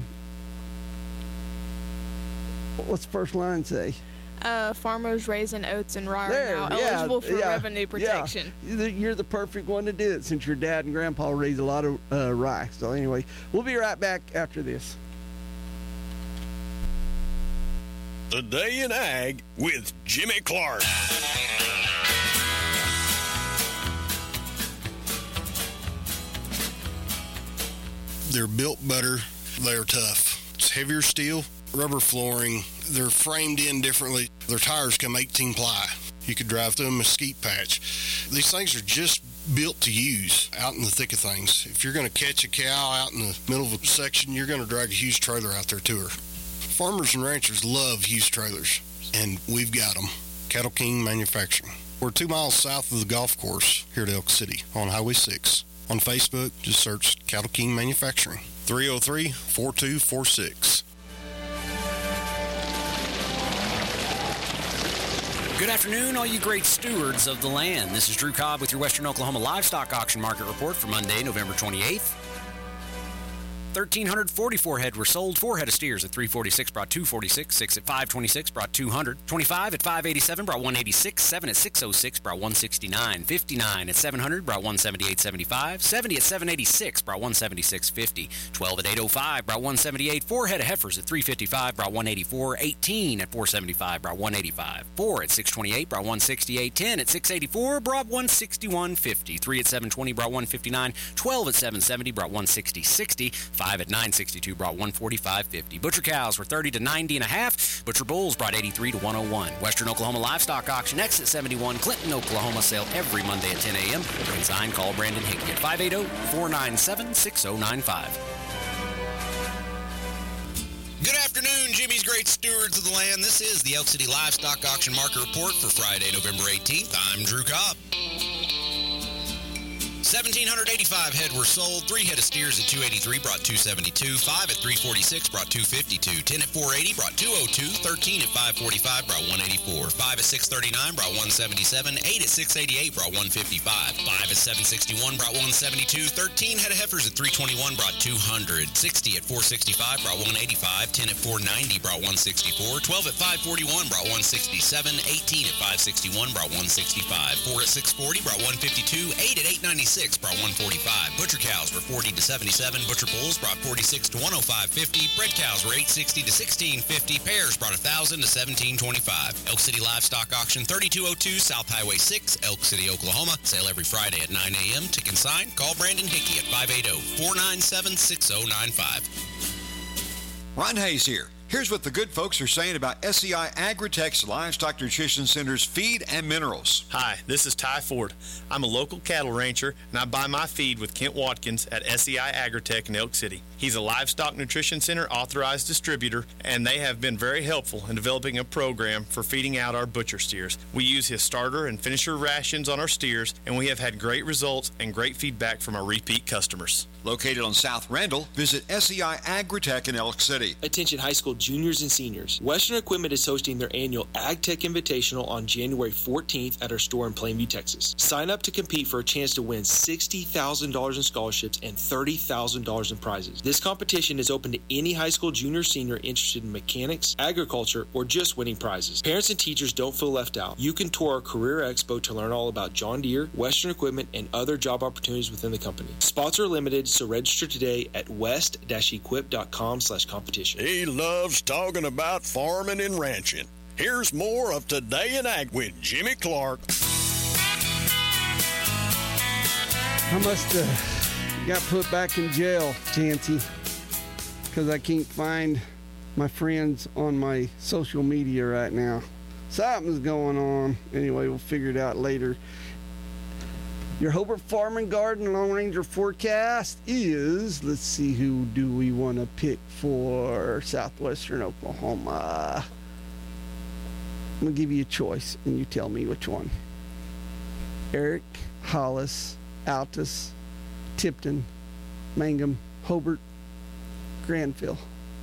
S2: What's the first line say?
S3: Uh, farmers raising oats and rye
S2: There,
S3: are now
S2: yeah,
S3: eligible for
S2: yeah,
S3: revenue protection.
S2: Yeah. You're the perfect one to do it since your dad and grandpa raised a lot of uh, rye. So anyway, we'll be right back after this.
S12: Today in Ag with Jimmy Clark.
S4: They're built better. They're tough. It's heavier steel, rubber flooring. They're framed in differently. Their tires come eighteen ply. You could drive through a mesquite patch. These things are just built to use out in the thick of things. If you're going to catch a cow out in the middle of a section, you're going to drag a huge trailer out there to her. Farmers and ranchers love huge trailers, and we've got them. Cattle King Manufacturing. We're two miles south of the golf course here at Elk City on Highway six. On Facebook, just search Cattle King Manufacturing. three oh three, four two four six.
S19: Good afternoon, all you great stewards of the land. This is Drew Cobb with your Western Oklahoma Livestock Auction Market Report for Monday, November twenty-eighth. one thousand three hundred forty-four head were sold. Four head of steers at three forty-six brought two forty-six. Six at five twenty-six brought two hundred. twenty-five at five eighty-seven brought one eighty-six. Seven at six oh six brought one sixty-nine. fifty-nine at seven hundred brought one seventy-eight seventy-five. seventy at seven eighty-six brought one seventy-six fifty. twelve at eight oh five brought one seventy-eight. Four head of heifers at three fifty-five brought one eighty-four. eighteen at four seventy-five brought one eighty-five. Four at six twenty-eight brought one sixty-eight. ten at six eighty-four brought one sixty-one fifty. Three at seven twenty brought one fifty-nine. twelve at seven seventy brought one sixty sixty. Five at nine sixty-two brought one forty-five fifty. Butcher cows were thirty to ninety and a half. Butcher bulls brought eighty-three to one oh one. Western Oklahoma Livestock Auction, exit seventy-one, Clinton, Oklahoma. Sale every Monday at ten a.m. Consign, call Brandon Hickey at five eight zero, four nine seven, six oh nine five.
S20: Good afternoon, Jimmy's great stewards of the land. This is the Elk City Livestock Auction Market Report for Friday, November eighteenth. I'm Drew Cobb. one thousand seven hundred eighty-five head were sold. Three head of steers at two eighty-three brought two seventy-two. Five at three forty-six brought two fifty-two. Ten at four eighty brought two oh two. Thirteen at five forty-five brought one eighty-four. Five at six thirty-nine brought one seventy-seven. Eight at six eighty-eight brought one fifty-five. Five at seven sixty-one brought one seventy-two. Thirteen head of heifers at three twenty-one brought two hundred. Sixty at four sixty-five brought one eighty-five. Ten at four ninety brought one sixty-four. Twelve at five forty-one brought one sixty-seven. Eighteen at five sixty-one brought one sixty-five. Four at six forty brought one fifty-two. Eight at eight ninety-six brought one forty-five. Butcher cows were forty to seventy-seven. Butcher bulls brought forty-six to one oh five fifty. Bred cows were eight sixty to sixteen fifty. Pairs brought one thousand to seventeen twenty-five. Elk City Livestock Auction, thirty-two oh two South Highway six, Elk City, Oklahoma. Sale every Friday at nine a.m. To consign, call Brandon Hickey at five eight zero, four nine seven, six oh nine five.
S21: Ron Hayes here. Here's what the good folks are saying about S E I Agritech's Livestock Nutrition Center's feed and minerals.
S22: Hi, this is Ty Ford. I'm a local cattle rancher, and I buy my feed with Kent Watkins at S E I Agritech in Elk City. He's a Livestock Nutrition Center authorized distributor, and they have been very helpful in developing a program for feeding out our butcher steers. We use his starter and finisher rations on our steers, and we have had great results and great feedback from our repeat customers.
S21: Located on South Randall, visit S E I Agritech in Elk City.
S23: Attention high school juniors and seniors. Western Equipment is hosting their annual AgTech Invitational on January fourteenth at our store in Plainview, Texas. Sign up to compete for a chance to win sixty thousand dollars in scholarships and thirty thousand dollars in prizes. This competition is open to any high school junior or senior interested in mechanics, agriculture, or just winning prizes. Parents and teachers don't feel left out. You can tour our Career Expo to learn all about John Deere, Western Equipment, and other job opportunities within the company. Spots are limited, so register today at west dash equip dot com slash competition.
S12: He loves talking about farming and ranching. Here's more of Today in Ag with Jimmy Clark.
S2: I must have got put back in jail, Chancy, because I can't find my friends on my social media right now. Something's going on. Anyway, we'll figure it out later. Your Hobart Farm and Garden Long Ranger forecast is, let's see, who do we want to pick for southwestern Oklahoma? I'm going to give you a choice, and you tell me which one. Eric, Hollis, Altus, Tipton, Mangum, Hobart, Granville.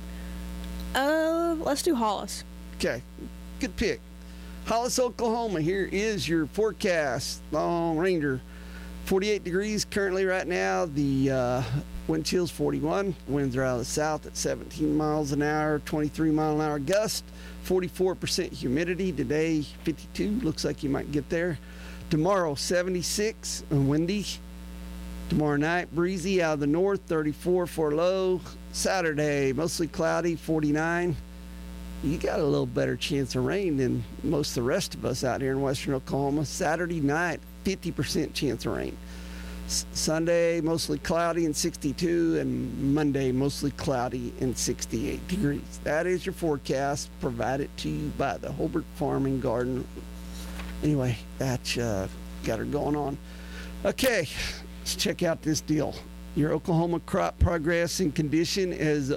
S3: Uh, let's do Hollis.
S2: Okay, good pick. Hollis, Oklahoma. Here is your forecast. Long Ranger. forty-eight degrees currently right now. The uh, wind chill's forty-one. Winds are out of the south at seventeen miles an hour, twenty-three mile an hour gust. forty-four percent humidity. Today, fifty-two. Looks like you might get there. Tomorrow, seventy-six and windy. Tomorrow night, breezy out of the north, thirty-four for low. Saturday, mostly cloudy, forty-nine. You got a little better chance of rain than most of the rest of us out here in western Oklahoma. Saturday night, fifty percent chance of rain. S- Sunday, mostly cloudy and sixty-two, and Monday, mostly cloudy and sixty-eight degrees. That is your forecast provided to you by the Hobart Farm and Garden. Anyway, that's uh, got her going on. Okay, let's check out this deal. Your Oklahoma crop progress and condition as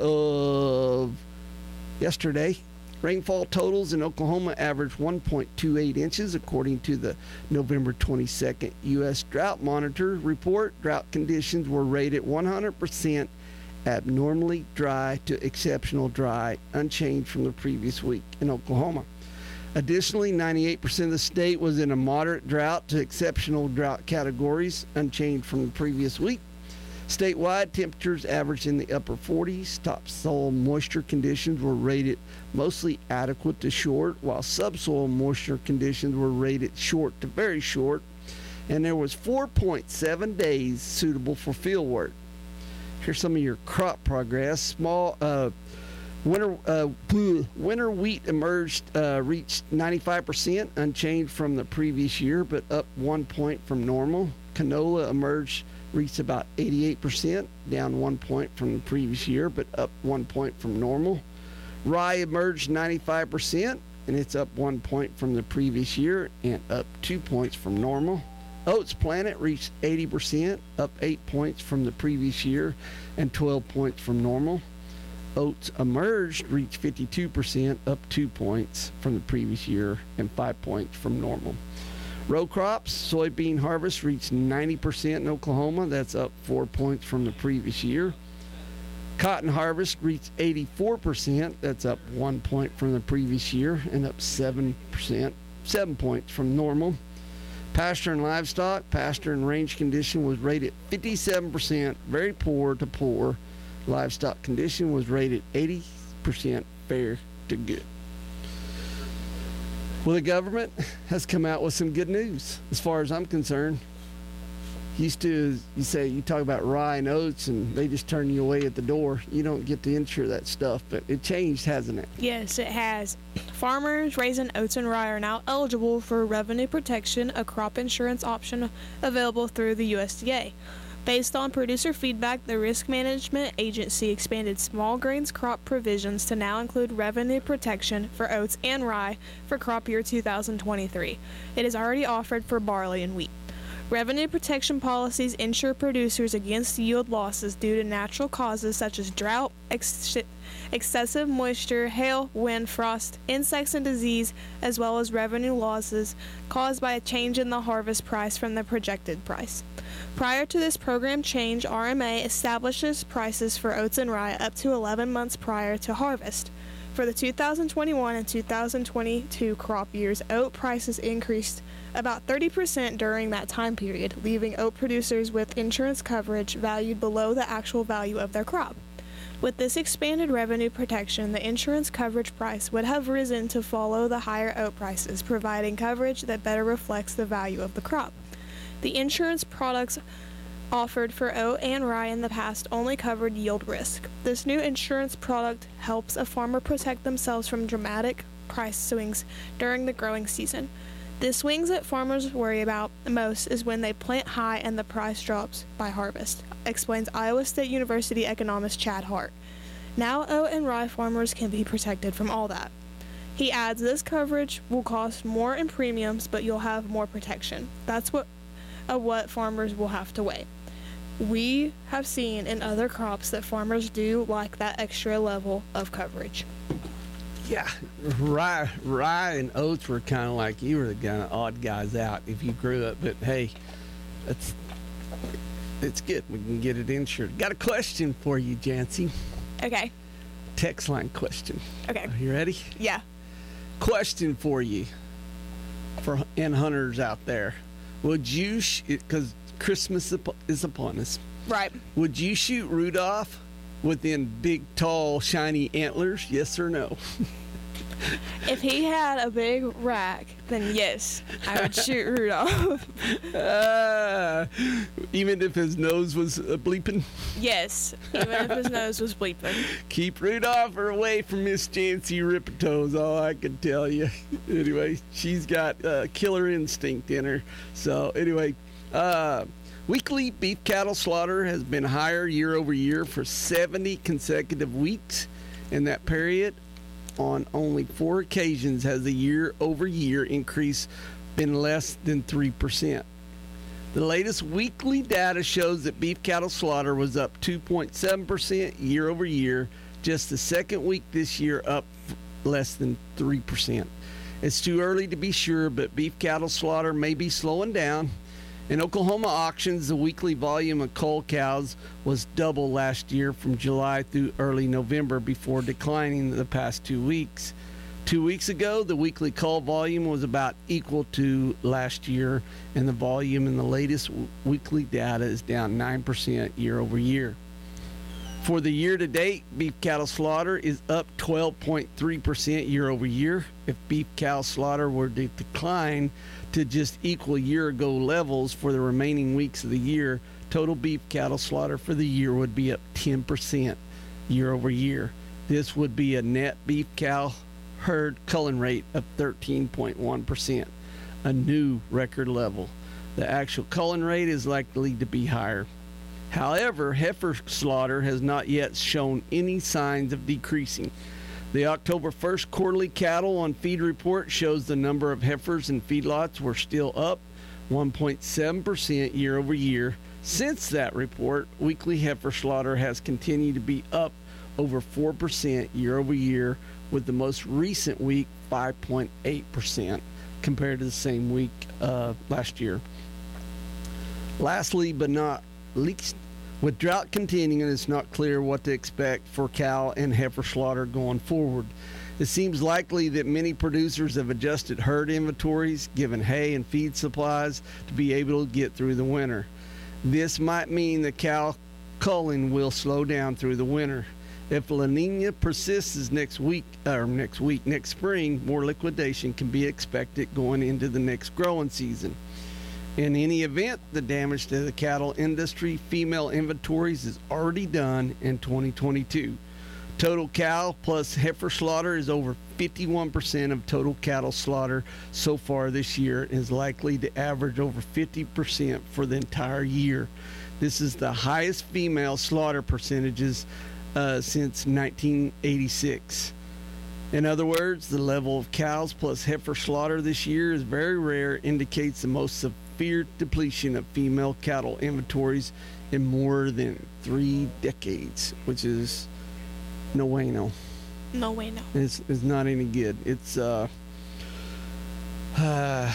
S2: of yesterday. Rainfall totals in Oklahoma averaged one point two eight inches according to the November twenty-second U S Drought Monitor report. Drought conditions were rated one hundred percent abnormally dry to exceptional dry, unchanged from the previous week in Oklahoma. Additionally, ninety-eight percent of the state was in a moderate drought to exceptional drought categories, unchanged from the previous week. Statewide, temperatures averaged in the upper forties. Topsoil moisture conditions were rated mostly adequate to short, while subsoil moisture conditions were rated short to very short, and there was four point seven days suitable for field work. Here's some of your crop progress. Small uh, winter uh, winter wheat emerged uh, reached ninety-five percent, unchanged from the previous year, but up one point from normal. Canola emerged reached about eighty-eight percent, down one point from the previous year, but up one point from normal. Rye emerged ninety-five percent, and it's up one point from the previous year and up two points from normal. Oats planted reached eighty percent, up eight points from the previous year and twelve points from normal. Oats emerged reached fifty-two percent, up two points from the previous year and five points from normal. Row crops, soybean harvest reached ninety percent in Oklahoma. That's up four points from the previous year. Cotton harvest reached eighty-four percent. That's up one point from the previous year and up seven percent, seven points from normal. Pasture and livestock, pasture and range condition was rated fifty-seven percent, very poor to poor. Livestock condition was rated eighty percent, fair to good. Well, the government has come out with some good news as far as I'm concerned. Used to, you say, you talk about rye and oats and they just turn you away at the door. You don't get to insure that stuff, but it changed, hasn't it?
S3: Yes, it has. Farmers raising oats and rye are now eligible for revenue protection, a crop insurance option available through the U S D A. Based on producer feedback, the Risk Management Agency expanded small grains crop provisions to now include revenue protection for oats and rye for crop year two thousand twenty-three. It is already offered for barley and wheat. Revenue protection policies insure producers against yield losses due to natural causes such as drought, ex- excessive moisture, hail, wind, frost, insects, and disease, as well as revenue losses caused by a change in the harvest price from the projected price. Prior to this program change, R M A establishes prices for oats and rye up to eleven months prior to harvest. For the two thousand twenty-one and two thousand twenty-two crop years, oat prices increased about thirty percent during that time period, leaving oat producers with insurance coverage valued below the actual value of their crop. With this expanded revenue protection, the insurance coverage price would have risen to follow the higher oat prices, providing coverage that better reflects the value of the crop. The insurance products offered for oat and rye in the past only covered yield risk. This new insurance product helps a farmer protect themselves from dramatic price swings during the growing season. The swings that farmers worry about most is when they plant high and the price drops by harvest, explains Iowa State University economist Chad Hart. Now oat and rye farmers can be protected from all that. He adds this coverage will cost more in premiums, but you'll have more protection. That's what uh, what farmers will have to weigh. We have seen in other crops that farmers do like that extra level of coverage.
S2: Yeah, rye, rye and oats were kind of like, you were the kind of odd guys out if you grew up. But hey, it's it's good. We can get it insured. Got a question for you, Jancy.
S3: Okay.
S2: Text line question.
S3: Okay.
S2: Are you ready?
S3: Yeah.
S2: Question for you, for and hunters out there. Would you, because Christmas is upon us.
S3: Right.
S2: Would you shoot Rudolph within big, tall, shiny antlers? Yes or no?
S3: If he had a big rack, then yes, I would shoot Rudolph.
S2: uh, even if his nose was uh, bleeping?
S3: Yes, even if his nose was bleeping.
S2: Keep Rudolph away from Miss Jancy Rippertoes, all I can tell you. Anyway, she's got uh, killer instinct in her. So anyway, uh, weekly beef cattle slaughter has been higher year over year for seventy consecutive weeks. In that period, on only four occasions has the year-over-year increase been less than three percent. The latest weekly data shows that beef cattle slaughter was up two point seven percent year-over-year, just the second week this year up less than three percent. It's too early to be sure, but beef cattle slaughter may be slowing down. In Oklahoma auctions, the weekly volume of cull cows was double last year from July through early November before declining the past two weeks. Two weeks ago, the weekly cull volume was about equal to last year, and the volume in the latest weekly data is down nine percent year over year. For the year to date, beef cattle slaughter is up twelve point three percent year over year. If beef cow slaughter were to decline to just equal year ago levels for the remaining weeks of the year, total beef cattle slaughter for the year would be up ten percent year over year. This would be a net beef cow herd culling rate of thirteen point one percent, a new record level. The actual culling rate is likely to be higher. However, heifer slaughter has not yet shown any signs of decreasing. The October first quarterly cattle on feed report shows the number of heifers and feedlots were still up one point seven percent year over year. Since that report, weekly heifer slaughter has continued to be up over four percent year over year, with the most recent week five point eight percent compared to the same week uh, last year. Lastly, but not least, with drought continuing, it's not clear what to expect for cow and heifer slaughter going forward. It seems likely that many producers have adjusted herd inventories, given hay and feed supplies to be able to get through the winter. This might mean the cow culling will slow down through the winter. If La Nina persists next week, or next week, next spring, more liquidation can be expected going into the next growing season. In any event, the damage to the cattle industry female inventories is already done in twenty twenty-two. Total cow plus heifer slaughter is over fifty-one percent of total cattle slaughter so far this year and is likely to average over fifty percent for the entire year. This is the highest female slaughter percentages uh, since nineteen eighty-six. In other words, the level of cows plus heifer slaughter this year is very rare, indicates the most severe depletion of female cattle inventories in more than three decades, which is no way no.
S3: No way no.
S2: It's, it's not any good. It's, uh, uh,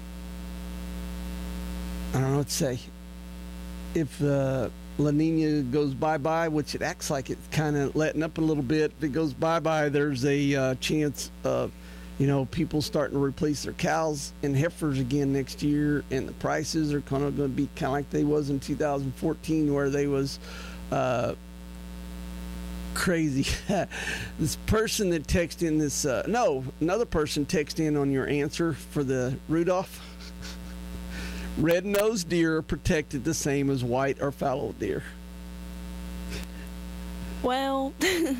S2: I don't know what to say. If uh, La Nina goes bye-bye, which it acts like it's kind of letting up a little bit, if it goes bye-bye, there's a uh, chance of, you know, people starting to replace their cows and heifers again next year, and the prices are kind of going to be kind of like they was in two thousand fourteen, where they was uh, crazy. This person that texted in this, uh, no, another person texted in on your answer for the Rudolph. Red-nosed deer are protected the same as white or fallow deer.
S3: Well,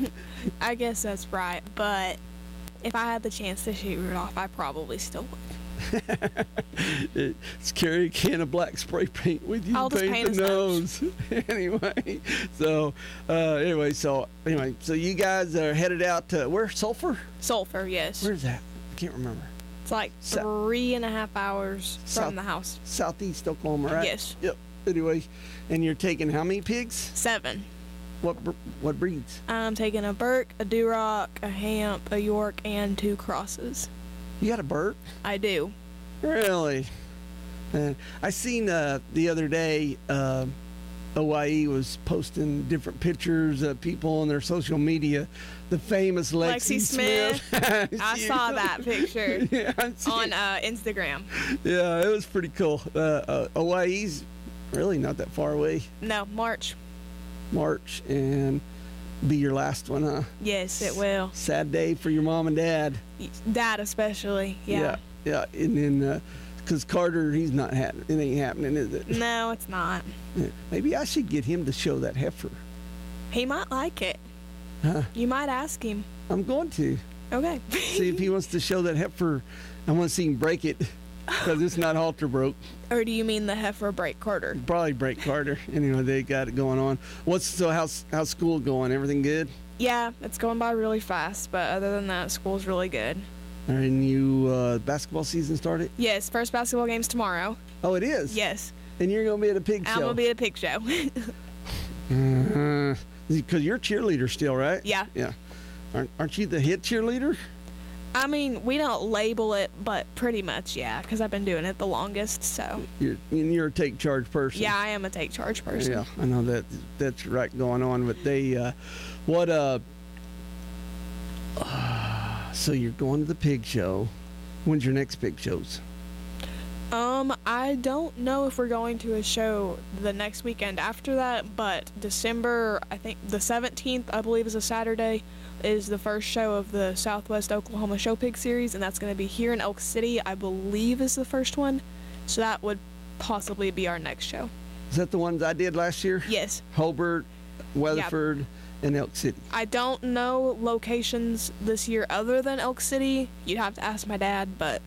S3: I guess that's right, but if I had the chance to shoot Rudolph, I probably still would.
S2: It's carry a can of black spray paint with you
S3: I'll
S2: to
S3: just
S2: paint
S3: paint
S2: the
S3: his
S2: nose. Anyway, so uh, anyway, so anyway, so you guys are headed out to where? Sulphur?
S3: Sulphur, yes.
S2: Where's that? I can't remember.
S3: It's like
S2: Sa-
S3: three and a half hours
S2: South-
S3: from the house.
S2: Southeast Oklahoma, right?
S3: Yes.
S2: Yep. Anyway, and you're taking how many pigs?
S3: Seven.
S2: What br- what breeds?
S3: I'm taking a Burke, a Duroc, a Hamp, a York, and two crosses.
S2: You got a Burke?
S3: I do.
S2: Really? And I seen uh, the other day uh, O Y E was posting different pictures of people on their social media. The famous Lexi,
S3: Lexi Smith. I saw that picture
S2: Yeah, I see
S3: on
S2: it.
S3: uh, Instagram.
S2: Yeah, it was pretty cool. Uh, uh, O Y E's really not that far away.
S3: No, March.
S2: March, and be your last one, huh?
S3: Yes, it will.
S2: Sad day for your mom and dad.
S3: Dad especially. Yeah.
S2: Yeah, yeah. And then, because Carter, he's not happening. It ain't happening, is it?
S3: No, it's not.
S2: Yeah. Maybe I should get him to show that heifer.
S3: He might like it.
S2: Huh?
S3: You might ask him.
S2: I'm going to.
S3: Okay.
S2: See if he wants to show that heifer. I want to see him break it, because it's not halter broke.
S3: Or do you mean the heifer break Carter?
S2: Probably break Carter. Anyway, they got it going on. What's so how's how's school going? Everything good?
S3: Yeah, it's going by really fast, but other than that, school's really good.
S2: All right, and you uh, basketball season started?
S3: Yes, first basketball game's tomorrow.
S2: Oh, it is?
S3: Yes.
S2: And you're going to be at a pig show?
S3: I'm going to be at a pig show.
S2: uh, because you're cheerleader still, right?
S3: Yeah.
S2: Yeah. Aren't, aren't you the hit cheerleader?
S3: I mean, we don't label it, but pretty much, yeah, because I've been doing it the longest, so.
S2: You're, and you're a take charge person.
S3: Yeah, I am a take charge person.
S2: Yeah, I know that that's right going on, but they, uh, what, uh, uh, so you're going to the pig show. When's your next pig shows?
S3: Um, I don't know if we're going to a show the next weekend after that, but December, I think the seventeenth, I believe is a Saturday, is the first show of the Southwest Oklahoma Show Pig Series, and that's going to be here in Elk City, I believe is the first one. So that would possibly be our next show.
S2: Is that the ones I did last year?
S3: Yes.
S2: Hobart, Weatherford,
S3: Yep.
S2: and Elk City.
S3: I don't know locations this year other than Elk City. You'd have to ask my dad, but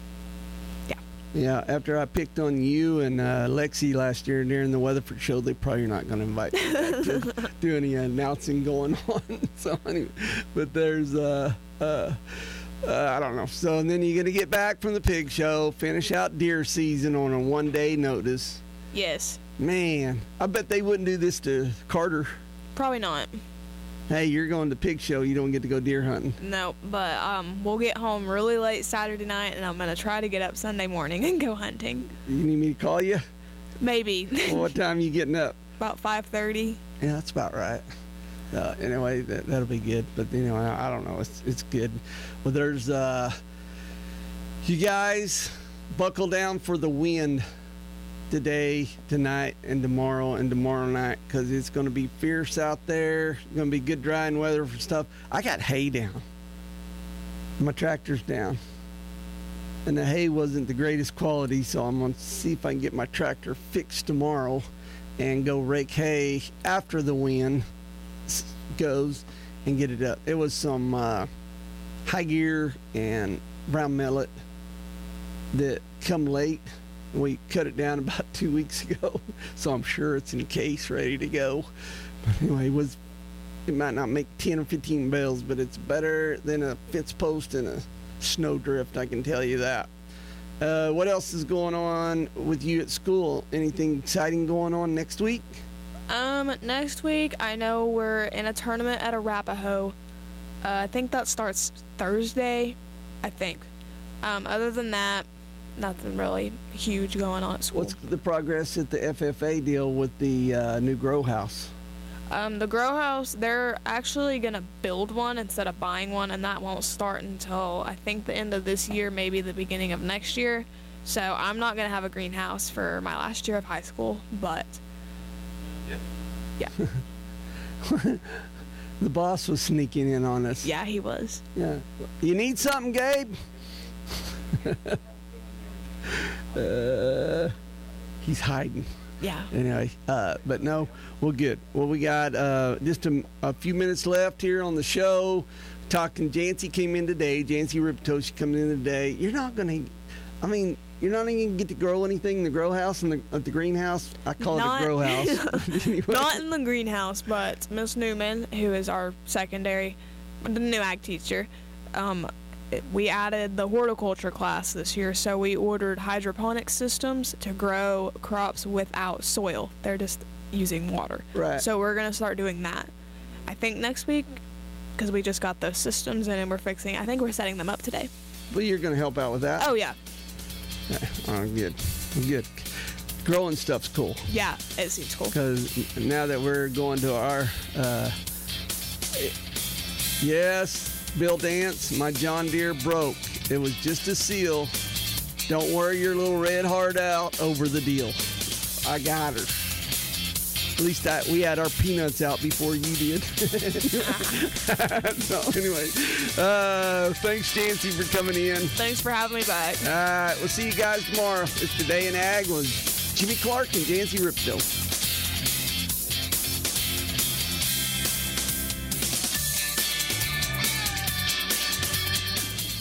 S2: Yeah, after I picked on you and uh, Lexi last year during the Weatherford show, they probably not going to invite me back to do any announcing going on. So anyway, but there's, uh, uh, uh, I don't know. So and then you're going to get back from the pig show, finish out deer season on a one-day notice.
S3: yes,
S2: Man, I bet they wouldn't do this to Carter.
S3: probably not.
S2: Hey, you're going to pig show. You don't get to go deer hunting.
S3: No, but um, we'll get home really late Saturday night, and I'm going to try to get up Sunday morning and go hunting.
S2: You need me to call you?
S3: Maybe.
S2: Well, what time you getting up?
S3: About five thirty.
S2: Yeah, that's about right. Uh, anyway, that, that'll be good. But, you know, I, I don't know. It's it's good. Well, there's, uh, you guys buckle down for the wind today, tonight, and tomorrow, and tomorrow night, because it's going to be fierce out there. It's going to be good drying weather for stuff. I got hay down. My tractor's down. And the hay wasn't the greatest quality, so I'm going to see if I can get my tractor fixed tomorrow and go rake hay after the wind goes and get it up. It was some uh, high gear and brown millet that come late. We cut it down about two weeks ago, so I'm sure it's in case, ready to go. But anyway, it was it might not make ten or fifteen bales, but it's better than a fence post and a snowdrift, I can tell you that. Uh, what else is going on with you at school? Anything exciting going on next week?
S3: Um, next week, I know we're in a tournament at Arapahoe. Uh, I think that starts Thursday, I think. Um, other than that, nothing really huge going on at school.
S2: What's the progress at the F F A deal with the uh, new grow house?
S3: Um, the grow house, they're actually going to build one instead of buying one, and that won't start until, I think, the end of this year, maybe the beginning of next year. So I'm not going to have a greenhouse for my last year of high school, but yeah.
S2: The boss was sneaking in on us.
S3: Yeah, he was.
S2: Yeah. You need something, Gabe? uh, he's hiding.
S3: Yeah.
S2: Anyway, uh, but no, we're good. Well, we got uh, just a, a few minutes left here on the show. Talking, Jancy came in today. Jancy Riptoshi coming in today. You're not going to, I mean, you're not even gonna get to grow anything in the grow house and the at the greenhouse. I call
S3: Not-
S2: it a grow house. Anyway.
S3: Not in the greenhouse, but Miss Newman, who is our secondary, the new ag teacher, um, it- we added the horticulture class this year, so we ordered hydroponic systems to grow crops without soil. They're just using water.
S2: Right.
S3: So we're going to start doing that. I think next week, because we just got those systems in and we're fixing, I think we're setting them up today.
S2: Well, you're gonna help out with that.
S3: Oh, yeah.
S2: Oh, good, good. Growing stuff's cool.
S3: Yeah, it seems cool.
S2: Because now that we're going to our, uh, yes, Bill Dance, my John Deere broke. It was just a seal. Don't wear your little red heart out over the deal. I got her. At least that we had our peanuts out before you did. So anyway, uh, thanks, Jancy, for coming in.
S3: Thanks for having me back.
S2: All right, we'll see you guys tomorrow. It's Today in Ag with Jimmy Clark and Jancy Ripsdale.